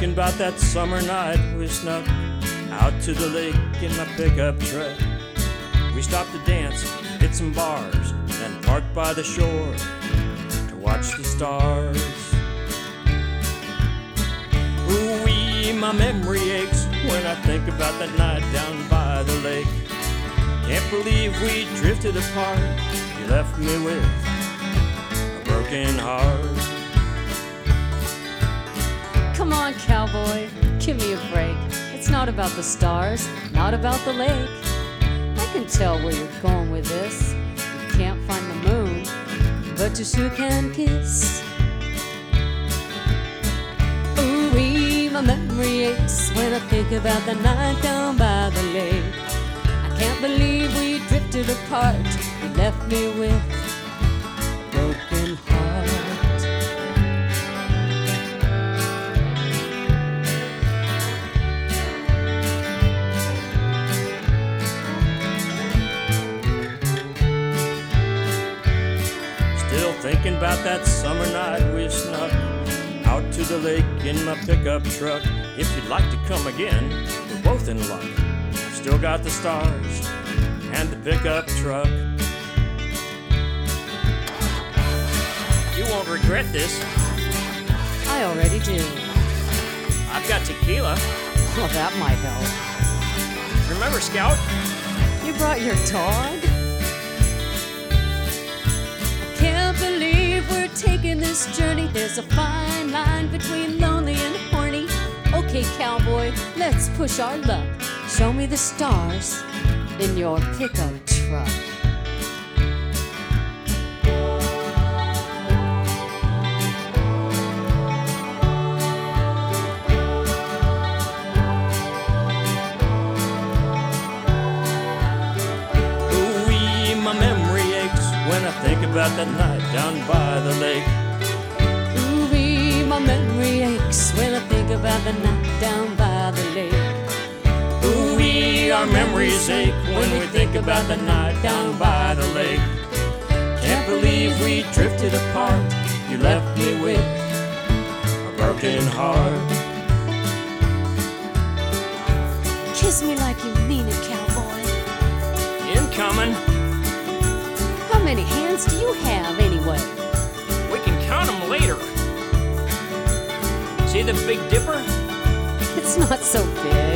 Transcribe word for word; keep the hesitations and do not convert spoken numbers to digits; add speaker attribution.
Speaker 1: thinking about that summer night we snuck out to the lake in my pickup truck. We stopped to dance, hit some bars, then parked by the shore to watch the stars. Ooh-wee, my memory aches when I think about that night down by the lake. Can't believe we drifted apart. You left me with a broken heart.
Speaker 2: Come on, cowboy, give me a break. It's not about the stars, not about the lake. I can tell where you're going with this. You can't find the moon, but you sure can kiss. Ooh-wee, my memory aches when I think about the night down by the lake. I can't believe we drifted apart. You left me with a broken heart.
Speaker 1: Still thinking about that summer night we snuck out to the lake in my pickup truck. If you'd like to come again, we're both in luck. Still got the stars and the pickup truck. You won't regret this.
Speaker 2: I already do.
Speaker 1: I've got tequila.
Speaker 2: Well, that might help.
Speaker 1: Remember, Scout?
Speaker 2: You brought your dog? I can't believe we're taking this journey. There's a fine line between lonely and horny. Okay, cowboy, let's push our luck. Show me the stars in your pickup truck.
Speaker 1: Ooh-wee, my memory aches when I think about that night down by the lake.
Speaker 2: Ooh-wee, my memory aches when I think about the night down by the lake.
Speaker 1: Ooh-wee, our memories ache when we think about the night down by the lake. Can't believe we drifted apart. You left me with a broken heart.
Speaker 2: Kiss me like you mean it, cowboy.
Speaker 1: Incoming.
Speaker 2: How many hands do you have, anyway?
Speaker 1: We can count them later. See the Big Dipper?
Speaker 2: It's not so big.